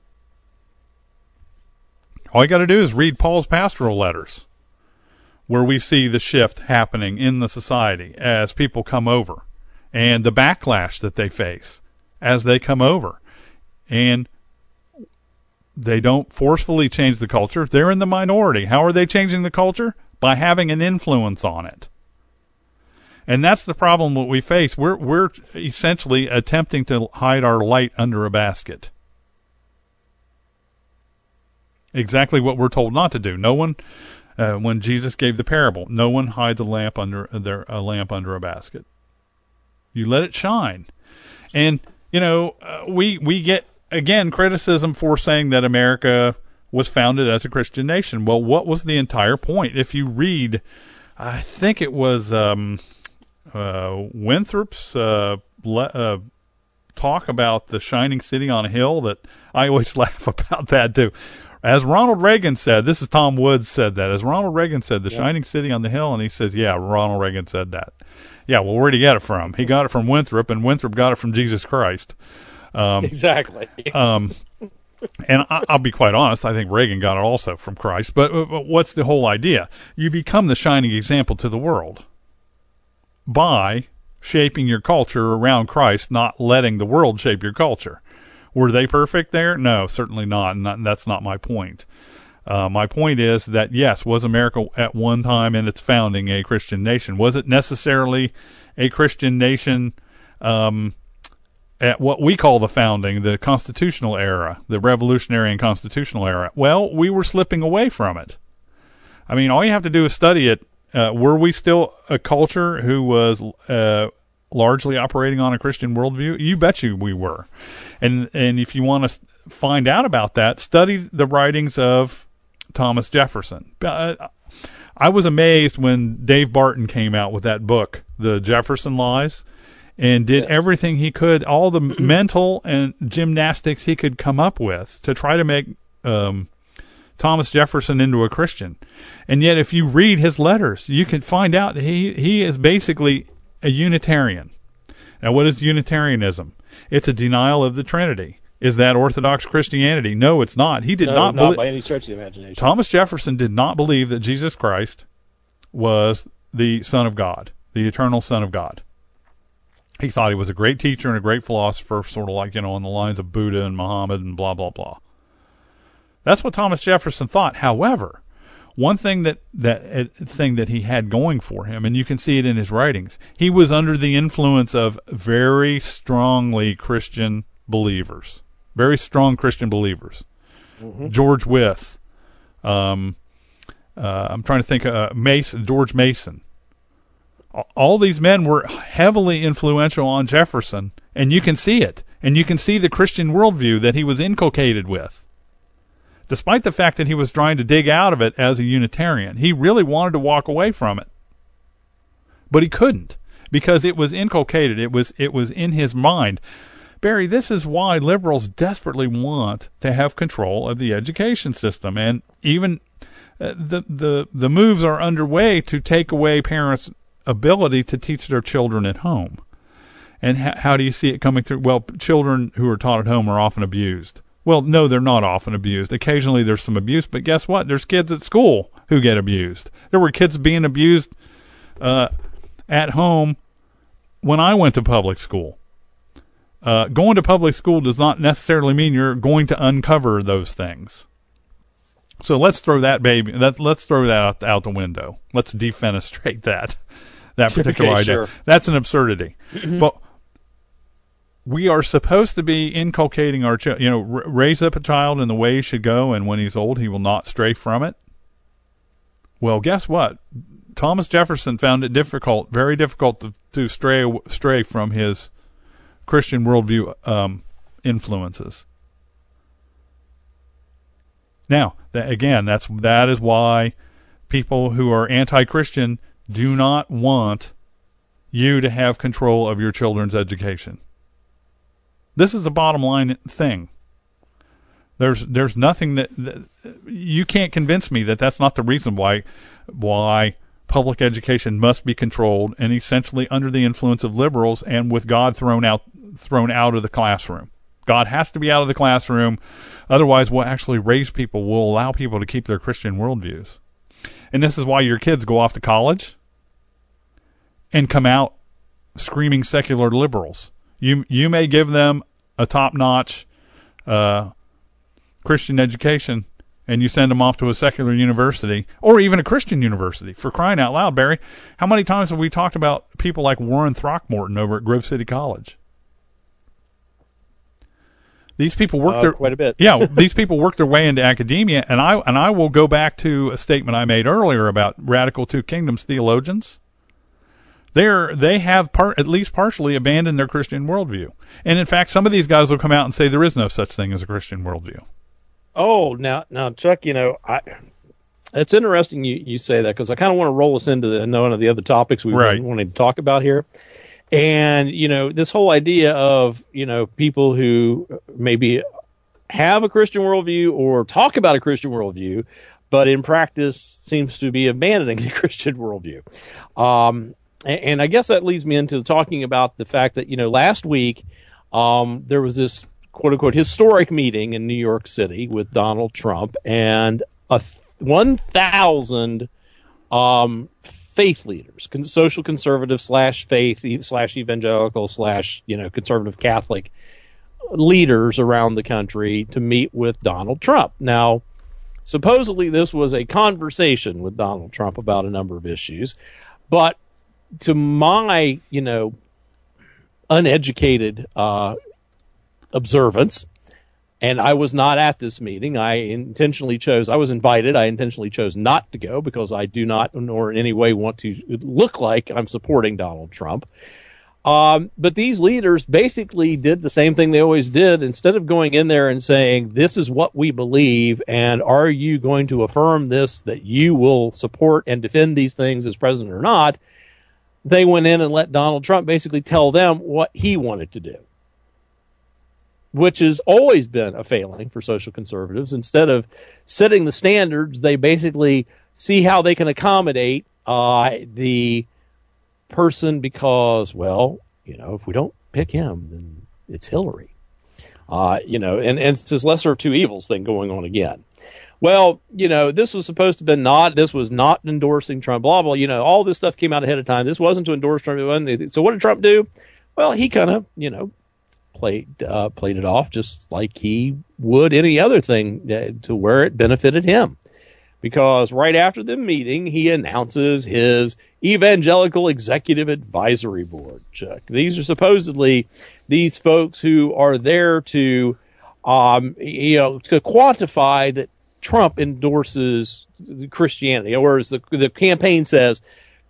All you got to do is read Paul's pastoral letters, where we see the shift happening in the society as people come over, and the backlash that they face as they come over. And they don't forcefully change the culture. They're in the minority. How are they changing the culture? By having an influence on it. And that's the problem that we face. We're we're essentially attempting to hide our light under a basket. Exactly what we're told not to do. No one, uh, when Jesus gave the parable, no one hides a lamp under their a lamp under a basket. You let it shine. And you know, uh, we we get again criticism for saying that America was founded as a Christian nation. Well, what was the entire point? If you read, I think it was. Um, Uh, Winthrop's uh, le- uh, talk about the shining city on a hill, that I always laugh about that too. As Ronald Reagan said, this is Tom Woods said that, as Ronald Reagan said, the yeah. shining city on the hill, and he says, yeah, Ronald Reagan said that. Yeah, well, where'd he get it from? He got it from Winthrop, and Winthrop got it from Jesus Christ. Um, exactly. um, and I, I'll be quite honest, I think Reagan got it also from Christ, but, but what's the whole idea? You become the shining example to the world by shaping your culture around Christ, not letting the world shape your culture. Were they perfect there? No, certainly not, and not, that's not my point. Uh, my point is that, yes, was America at one time in its founding a Christian nation? Was it necessarily a Christian nation um, at what we call the founding, the constitutional era, the revolutionary and constitutional era? Well, we were slipping away from it. I mean, all you have to do is study it. Uh, were we still a culture who was uh, largely operating on a Christian worldview? You bet you we were. And and if you want to find out about that, study the writings of Thomas Jefferson. Uh, I was amazed when Dave Barton came out with that book, The Jefferson Lies, and did yes. everything he could, all the mental and gymnastics he could come up with to try to make um, Thomas Jefferson into a Christian. And yet if you read his letters, you can find out he, he is basically a Unitarian. Now, what is Unitarianism? It's a denial of the Trinity. Is that Orthodox Christianity? No, it's not. He did no, not, not belie- by any stretch of the imagination. Thomas Jefferson did not believe that Jesus Christ was the Son of God, the eternal Son of God. He thought he was a great teacher and a great philosopher, sort of like, you know, on the lines of Buddha and Muhammad and blah, blah, blah. That's what Thomas Jefferson thought. However, one thing that, that thing that he had going for him, and you can see it in his writings, he was under the influence of very strongly Christian believers, very strong Christian believers. Mm-hmm. George Wythe, um, uh, I'm trying to think, uh, Mason, George Mason. All these men were heavily influential on Jefferson, and you can see it. And you can see the Christian worldview that he was inculcated with. Despite the fact that he was trying to dig out of it as a Unitarian, he really wanted to walk away from it. But he couldn't, because it was inculcated. It was it was in his mind. Barry, this is why liberals desperately want to have control of the education system, and even uh, the the the moves are underway to take away parents' ability to teach their children at home. And ha- how do you see it coming through? Well, children who are taught at home are often abused. Well, no, they're not often abused. Occasionally there's some abuse, but guess what? There's kids at school who get abused. There were kids being abused uh, at home when I went to public school. Uh, going to public school does not necessarily mean you're going to uncover those things. So let's throw that baby. Let's let's throw that out, out the window. Let's defenestrate that that particular okay, idea. Sure. That's an absurdity. But we are supposed to be inculcating our child. You know, r- raise up a child in the way he should go, and when he's old, he will not stray from it. Well, guess what? Thomas Jefferson found it difficult, very difficult to, to stray stray from his Christian worldview um, influences. Now, that, again, that's that is why people who are anti-Christian do not want you to have control of your children's education. This is the bottom line thing. There's there's nothing that, that you can't convince me that that's not the reason why why public education must be controlled and essentially under the influence of liberals and with God thrown out thrown out of the classroom. God has to be out of the classroom. Otherwise, we'll actually raise people. We'll allow people to keep their Christian worldviews. And this is why your kids go off to college and come out screaming secular liberals. You you may give them a top-notch uh, Christian education, and you send them off to a secular university or even a Christian university. For crying out loud, Barry, how many times have we talked about people like Warren Throckmorton over at Grove City College? These people work uh, their quite a bit. yeah. These people work their way into academia, and I and I will go back to a statement I made earlier about radical two kingdoms theologians. They're, they have part, at least partially abandoned their Christian worldview. And in fact, some of these guys will come out and say there is no such thing as a Christian worldview. Oh, now, now, Chuck, you know, I, it's interesting you, you say that because I kind of want to roll us into the, one of the other topics we right. wanted to talk about here. And, you know, this whole idea of, you know, people who maybe have a Christian worldview or talk about a Christian worldview, but in practice seems to be abandoning the Christian worldview. Um, And I guess that leads me into talking about the fact that, you know, last week um, there was this quote unquote historic meeting in New York City with Donald Trump and a th- one thousand um, faith leaders, con- social conservative slash faith slash evangelical slash, you know, conservative Catholic leaders around the country to meet with Donald Trump. Now, supposedly this was a conversation with Donald Trump about a number of issues, but to my, you know, uneducated uh, observance, and I was not at this meeting. I intentionally chose, I was invited. I intentionally chose not to go because I do not, nor in any way want to look like I'm supporting Donald Trump. Um, but these leaders basically did the same thing they always did. Instead of going in there and saying, this is what we believe, and are you going to affirm this, that you will support and defend these things as president or not, they went in and let Donald Trump basically tell them what he wanted to do, which has always been a failing for social conservatives. Instead of setting the standards, they basically see how they can accommodate uh, the person because, well, you know, if we don't pick him, then it's Hillary. Uh, you know, and, and it's this lesser of two evils thing going on again. Well, you know, this was supposed to be not, this was not endorsing Trump, blah, blah, you know, all this stuff came out ahead of time. This wasn't to endorse Trump. It wasn't, so what did Trump do? Well, he kind of, you know, played, uh, played it off just like he would any other thing uh, to where it benefited him. Because right after the meeting, he announces his Evangelical Executive Advisory Board. Chuck. These are supposedly these folks who are there to, um, you know, to quantify that Trump endorses Christianity, or as the, the campaign says,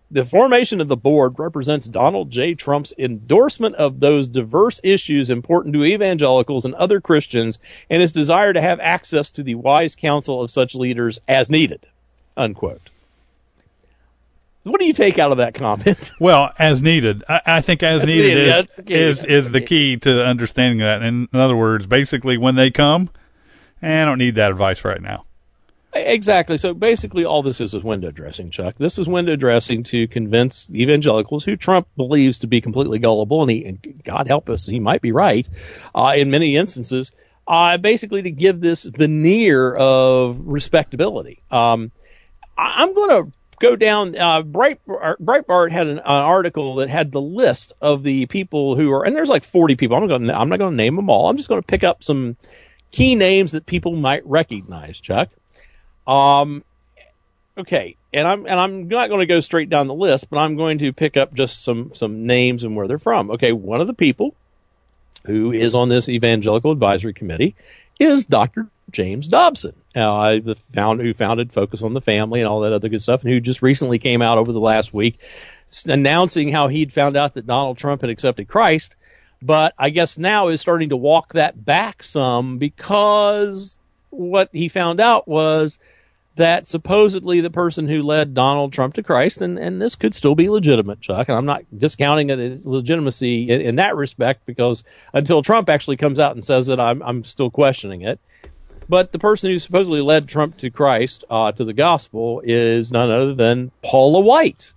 The formation of the board represents Donald J. Trump's endorsement of those diverse issues important to evangelicals and other Christians and his desire to have access to the wise counsel of such leaders as needed, unquote. What do you take out of that comment? Well, as needed. I, I think as needed Yeah, is, that's the key. is, is the key to understanding that. In, in other words, basically when they come, eh, I don't need that advice right now. Exactly. So basically all this is is window dressing, Chuck. This is window dressing to convince evangelicals who Trump believes to be completely gullible, and he, and God help us, he might be right, uh, in many instances, uh, basically to give this veneer of respectability. Um, I, I'm going to go down, uh, Breitbart, Breitbart had an, an article that had the list of the people who are, and there's like forty people. I'm not going to, I'm not going to name them all. I'm just going to pick up some key names that people might recognize, Chuck. Um, okay. And I'm, and I'm not going to go straight down the list, but I'm going to pick up just some, some names and where they're from. Okay. One of the people who is on this Evangelical Advisory Committee is Doctor James Dobson, uh, the founder who founded Focus on the Family and all that other good stuff, and who just recently came out over the last week announcing how he'd found out that Donald Trump had accepted Christ. But I guess now is starting to walk that back some, because what he found out was that supposedly the person who led Donald Trump to Christ, and, and this could still be legitimate, Chuck, and I'm not discounting its legitimacy in, in that respect, because until Trump actually comes out and says it, I'm, I'm still questioning it. But the person who supposedly led Trump to Christ, uh, to the gospel, is none other than Paula White.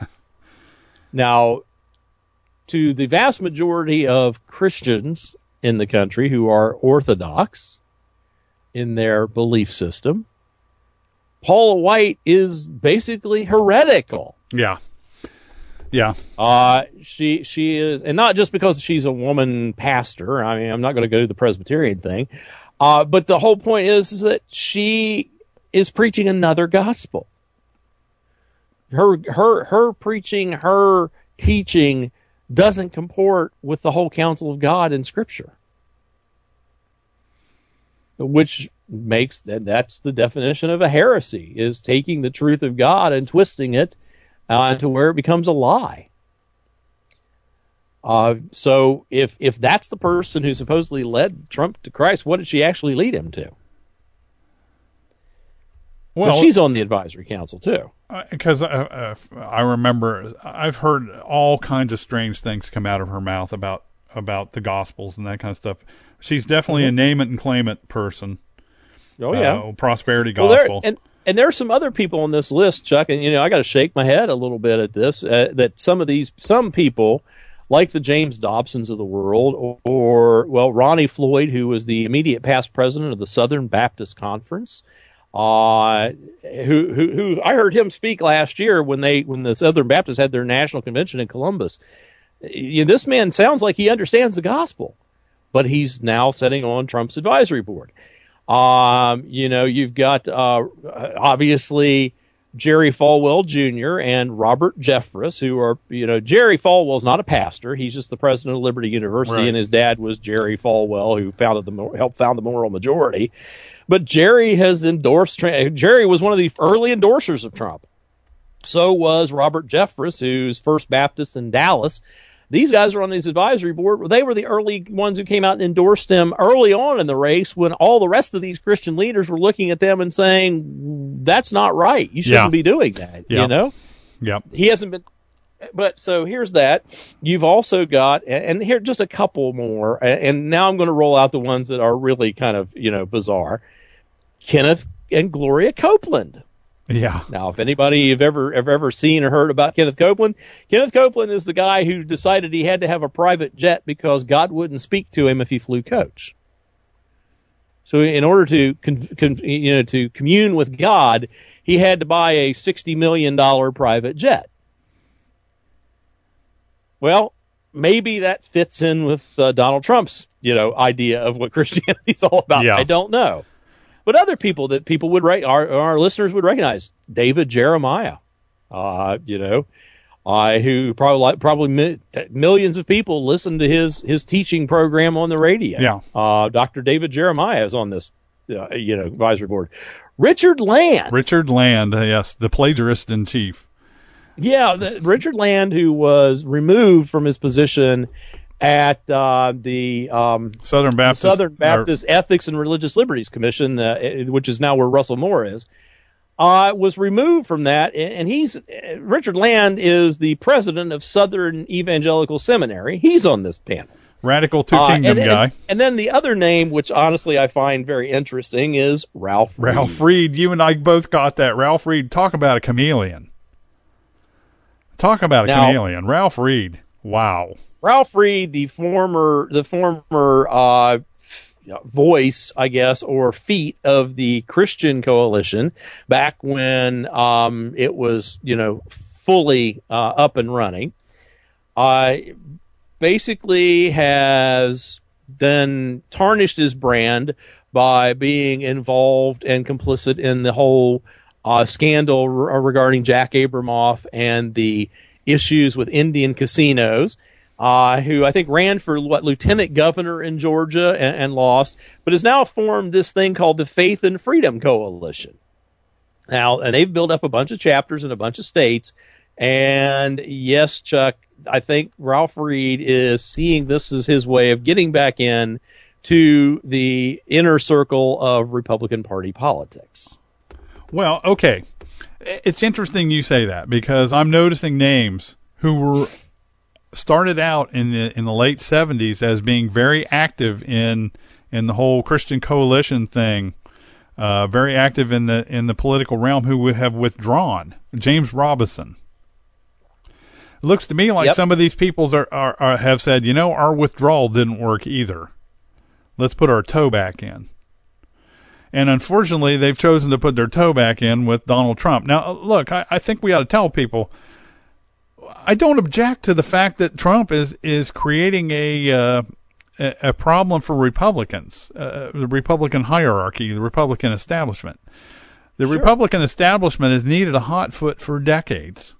Now, to the vast majority of Christians in the country who are Orthodox in their belief system, Paula White is basically heretical. Yeah. Yeah. Uh, she, she is, and not just because she's a woman pastor. I mean, I'm not going to go to the Presbyterian thing. Uh, but the whole point is, is that she is preaching another gospel. Her, her, her preaching, her teaching doesn't comport with the whole counsel of God in Scripture, which makes that that's the definition of a heresy, is taking the truth of God and twisting it uh, to where it becomes a lie. Uh, so if if that's the person who supposedly led Trump to Christ, what did she actually lead him to? Well, but she's on the advisory council too. Because uh, uh, I remember I've heard all kinds of strange things come out of her mouth about about the Gospels and that kind of stuff. She's definitely mm-hmm. a name it and claim it person. Oh yeah, uh, prosperity well, gospel. There, and and there are some other people on this list, Chuck. And you know, I got to shake my head a little bit at this. Uh, that some of these, some people, like the James Dobsons of the world, or, or well, Ronnie Floyd, who was the immediate past president of the Southern Baptist Conference, uh, who who who I heard him speak last year when they when the Southern Baptists had their national convention in Columbus. You know, this man sounds like he understands the gospel, but he's now sitting on Trump's advisory board. Um, you know, you've got, uh, obviously Jerry Falwell Junior and Robert Jeffress, who are, you know, Jerry Falwell's not a pastor. He's just the president of Liberty University, right. And his dad was Jerry Falwell, who founded the, helped found the Moral Majority. But Jerry has endorsed, Jerry was one of the early endorsers of Trump. So was Robert Jeffress, who's First Baptist in Dallas. These guys are on this advisory board. They were the early ones who came out and endorsed him early on in the race, when all the rest of these Christian leaders were looking at them and saying, that's not right. You shouldn't yeah. be doing that, yeah. you know? Yep. He hasn't been. But so here's that. You've also got, and here just a couple more, and now I'm going to roll out the ones that are really kind of, you know, bizarre. Kenneth and Gloria Copeland. Yeah. Now, if anybody have ever, have ever seen or heard about Kenneth Copeland, Kenneth Copeland is the guy who decided he had to have a private jet because God wouldn't speak to him if he flew coach. So in order to, con, con, you know, to commune with God, he had to buy a sixty million dollars private jet. Well, maybe that fits in with uh, Donald Trump's, you know, idea of what Christianity is all about. Yeah. I don't know. But other people that people would rec- our our listeners would recognize, David Jeremiah, uh, you know, uh, who probably probably mi- millions of people listen to his his teaching program on the radio. Yeah, uh, Doctor David Jeremiah is on this, uh, you know, advisory board. Richard Land, Richard Land, uh, yes, the plagiarist in chief. Yeah, the, Richard Land, who was removed from his position at uh, the um, Southern Baptist, Southern Baptist or, Ethics and Religious Liberties Commission, uh, which is now where Russell Moore is, uh, was removed from that. And he's Richard Land is the president of Southern Evangelical Seminary. He's on this panel. Radical Two Kingdom uh, and, guy. And, and then the other name, which honestly I find very interesting, is Ralph Reed. Ralph Reed. You and I both got that. Ralph Reed. Talk about a chameleon. Talk about a now, chameleon. Ralph Reed. Wow. Ralph Reed, the former, the former uh, voice, I guess, or feet of the Christian Coalition back when um, it was, you know, fully uh, up and running, uh, basically has then tarnished his brand by being involved and complicit in the whole uh, scandal re- regarding Jack Abramoff and the issues with Indian casinos. Uh, who I think ran for what lieutenant governor in Georgia and, and lost, but has now formed this thing called the Faith and Freedom Coalition. Now, and they've built up a bunch of chapters in a bunch of states. And yes, Chuck, I think Ralph Reed is seeing this as his way of getting back in to the inner circle of Republican Party politics. Well, okay. It's interesting you say that because I'm noticing names who were started out in the in the late seventies as being very active in in the whole Christian coalition thing, uh, very active in the in the political realm, who would have withdrawn. James Robison. It looks to me like yep. some of these peoples are, are, are have said, you know, our withdrawal didn't work either. Let's put our toe back in. And unfortunately, they've chosen to put their toe back in with Donald Trump. Now, look, I, I think we ought to tell people, I don't object to the fact that Trump is, is creating a, uh, a problem for Republicans, uh, the Republican hierarchy, the Republican establishment. The sure. Republican establishment has needed a hot foot for decades.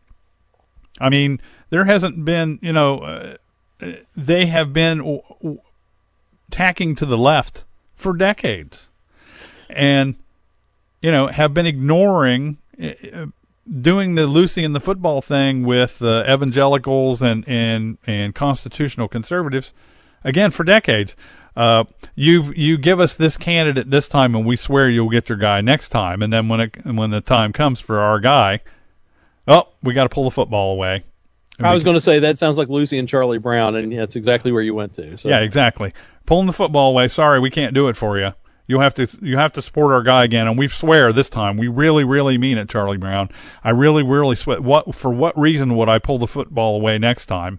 I mean, there hasn't been, you know, uh, they have been w- w- tacking to the left for decades and, you know, have been ignoring, uh, doing the Lucy and the football thing with uh, evangelicals and, and, and constitutional conservatives, again, for decades. Uh, you you give us this candidate this time, and we swear you'll get your guy next time. And then when it when the time comes for our guy, oh, we got to pull the football away. I was going to say that sounds like Lucy and Charlie Brown, and that's exactly where you went to. So. Yeah, exactly. Pulling the football away. Sorry, we can't do it for you. You have to you have to support our guy again, and we swear this time we really really mean it, Charlie Brown. I really really swear. What for? What reason would I pull the football away next time?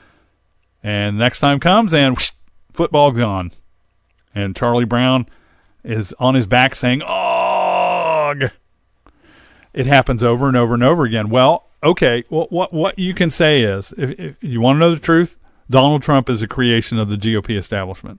And next time comes, and whoosh, football gone, and Charlie Brown is on his back saying, "Ugh." It happens over and over and over again. Well, okay. Well, what what you can say is, if, if you want to know the truth, Donald Trump is a creation of the G O P establishment.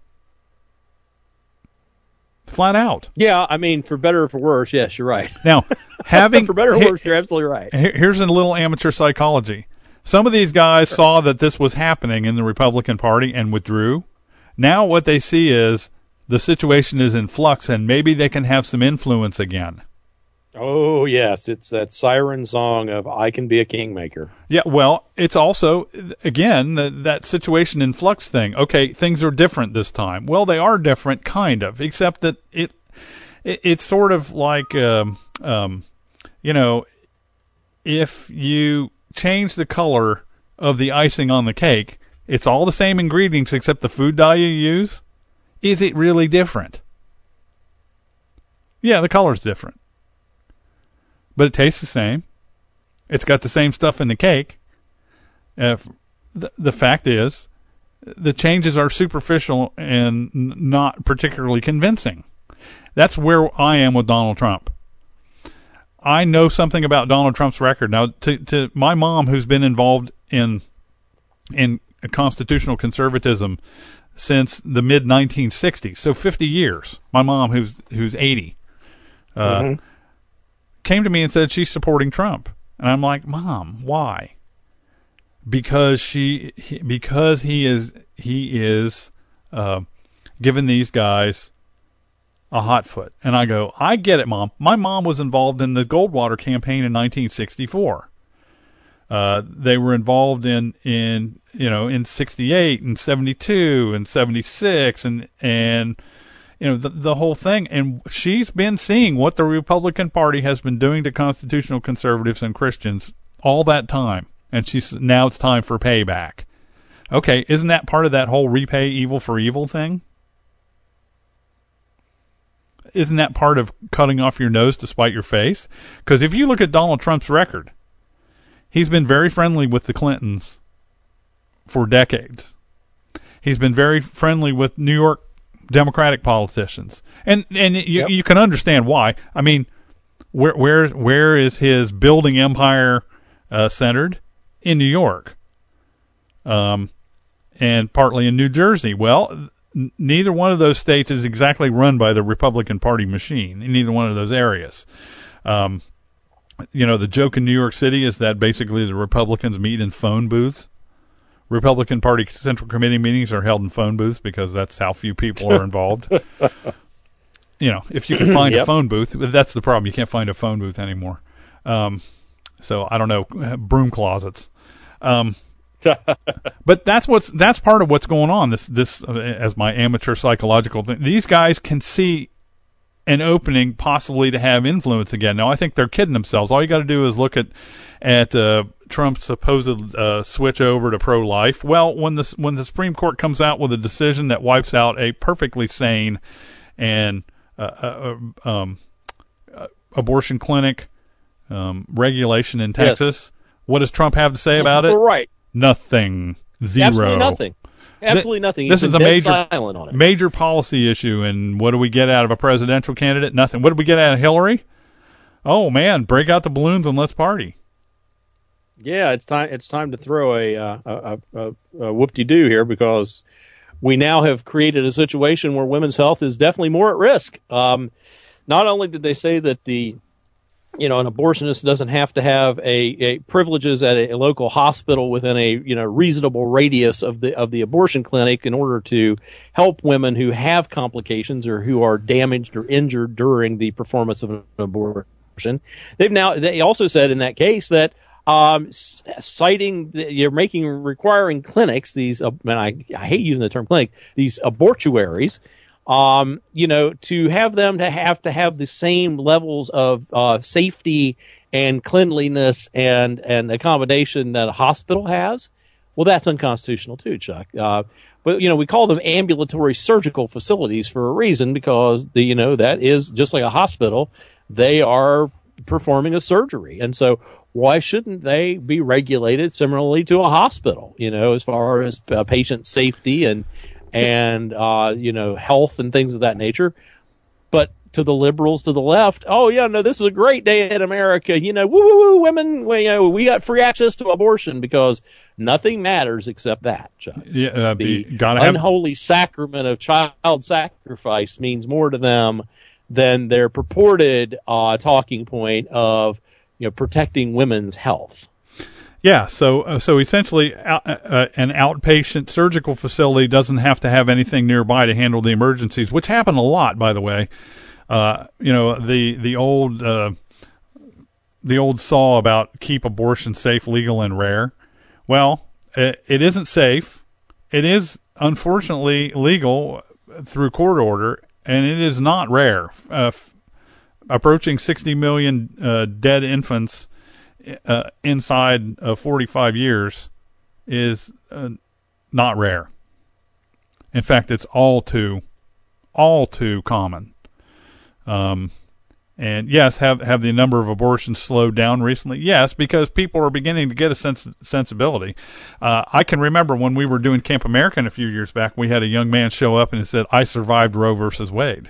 Flat out. Yeah, I mean, for better or for worse, yes, you're right. Now, having for better or worse, you're absolutely right. Here's a little amateur psychology. Some of these guys saw that this was happening in the Republican Party and withdrew. Now what they see is the situation is in flux, and maybe they can have some influence again. Oh, yes. It's that siren song of I Can Be a Kingmaker. Yeah, well, it's also, again, the, that situation in flux thing. Okay, things are different this time. Well, they are different, kind of, except that it, it it's sort of like, um, um, you know, if you change the color of the icing on the cake, it's all the same ingredients except the food dye you use. Is it really different? Yeah, the color's different. But it tastes the same. It's got the same stuff in the cake. Uh, the, the fact is, the changes are superficial and n- not particularly convincing. That's where I am with Donald Trump. I know something about Donald Trump's record. Now, to, to my mom, who's been involved in in constitutional conservatism since the mid nineteen sixties, so fifty years. My mom, who's who's eighty, uh, mm-hmm. came to me and said she's supporting Trump, and I'm like, Mom, why? Because she, he, because he is he is uh, giving these guys a hot foot, and I go, I get it, Mom. My mom was involved in the Goldwater campaign in nineteen sixty-four. Uh, they were involved in, in, you know, in sixty-eight and seventy-two and seventy-six and, and, you know, the, the whole thing. And she's been seeing what the Republican Party has been doing to constitutional conservatives and Christians all that time. And she's, now it's time for payback. Okay. Isn't that part of that whole repay evil for evil thing? Isn't that part of cutting off your nose to spite your face? Because if you look at Donald Trump's record, he's been very friendly with the Clintons for decades. He's been very friendly with New York Democratic politicians, and and you yep. you can understand why. I mean, where where where is his building empire uh, centered? In New York, um, and partly in New Jersey. Well, n- neither one of those states is exactly run by the Republican Party machine in either one of those areas. Um, You know, the joke in New York City is that basically the Republicans meet in phone booths. Republican Party Central Committee meetings are held in phone booths because that's how few people are involved. You know, if you can find yep. a phone booth, that's the problem. You can't find a phone booth anymore. Um, so I don't know, broom closets. Um, but that's what's that's part of what's going on. This this uh, as my amateur psychological thing. These guys can see an opening possibly to have influence again. Now, I think they're kidding themselves. All you got to do is look at at uh, Trump's supposed uh, switch over to pro-life. Well, when the when the Supreme Court comes out with a decision that wipes out a perfectly sane and uh, uh, um, uh, abortion clinic um, regulation in Texas, yes. what does Trump have to say about it? Right. Nothing. Zero. Absolutely nothing. Absolutely nothing. This He's is a dead major, silent on it. major policy issue, and what do we get out of a presidential candidate? Nothing. What did we get out of Hillary? Oh man, break out the balloons and let's party. Yeah, it's time. It's time to throw a uh, a, a, a whoop-de-doo here because we now have created a situation where women's health is definitely more at risk. Um, not only did they say that the you know, an abortionist doesn't have to have a, a privileges at a, a local hospital within a, you know, reasonable radius of the, of the abortion clinic in order to help women who have complications or who are damaged or injured during the performance of an abortion. They've now, they also said in that case that, um, citing, the, you're making, requiring clinics, these, uh, and I, I hate using the term clinic, these abortuaries, Um, you know, to have them to have to have the same levels of uh, safety and cleanliness and, and accommodation that a hospital has, well, that's unconstitutional too, Chuck. Uh, but, you know, we call them ambulatory surgical facilities for a reason because, the you know, that is just like a hospital. They are performing a surgery. And so why shouldn't they be regulated similarly to a hospital, you know, as far as uh, patient safety and and, uh, you know, health and things of that nature. But to the liberals to the left, oh, yeah, no, this is a great day in America. You know, woo, woo, woo, women, we, you know, we got free access to abortion because nothing matters except that, Chuck. Yeah, uh, the gotta unholy have... sacrament of child sacrifice means more to them than their purported uh, talking point of, you know, protecting women's health. Yeah, so uh, so essentially, uh, uh, an outpatient surgical facility doesn't have to have anything nearby to handle the emergencies, which happen a lot, by the way. Uh, you know, the the old uh, the old saw about keep abortion safe, legal, and rare. Well, it, it isn't safe. It is unfortunately legal through court order, and it is not rare. Uh, f- approaching sixty million uh, dead infants. Uh, inside of forty-five years is uh, not rare. In fact, it's all too, all too common. Um, and yes, have have the number of abortions slowed down recently? Yes, because people are beginning to get a sense sensibility. Uh, I can remember when we were doing Camp American a few years back, we had a young man show up and he said, "I survived Roe versus Wade."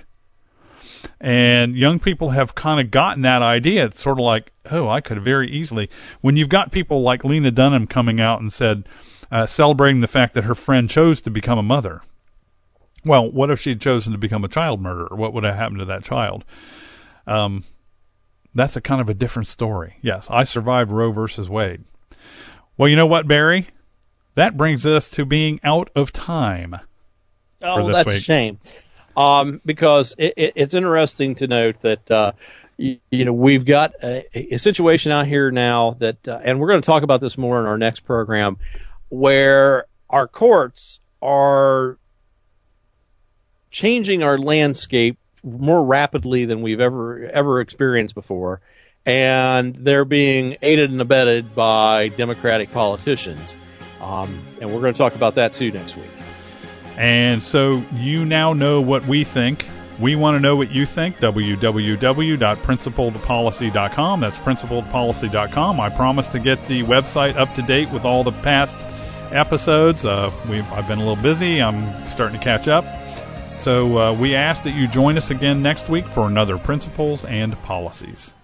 And young people have kind of gotten that idea. It's sort of like, oh, I could very easily. When you've got people like Lena Dunham coming out and said, uh, celebrating the fact that her friend chose to become a mother. Well, what if she had chosen to become a child murderer? What would have happened to that child? Um, that's a kind of a different story. Yes, I survived Roe versus Wade. Well, you know what, Barry? That brings us to being out of time. Oh, that's week. a shame. Um, because it, it, it's interesting to note that, uh, you, you know, we've got a, a situation out here now that, uh, and we're going to talk about this more in our next program, where our courts are changing our landscape more rapidly than we've ever ever experienced before, and they're being aided and abetted by Democratic politicians. Um, and we're going to talk about that too next week. And so you now know what we think. We want to know what you think. w w w dot principled policy dot com. That's principled policy dot com. I promise to get the website up to date with all the past episodes. Uh, we've, I've been a little busy. I'm starting to catch up. So uh, we ask that you join us again next week for another Principles and Policies.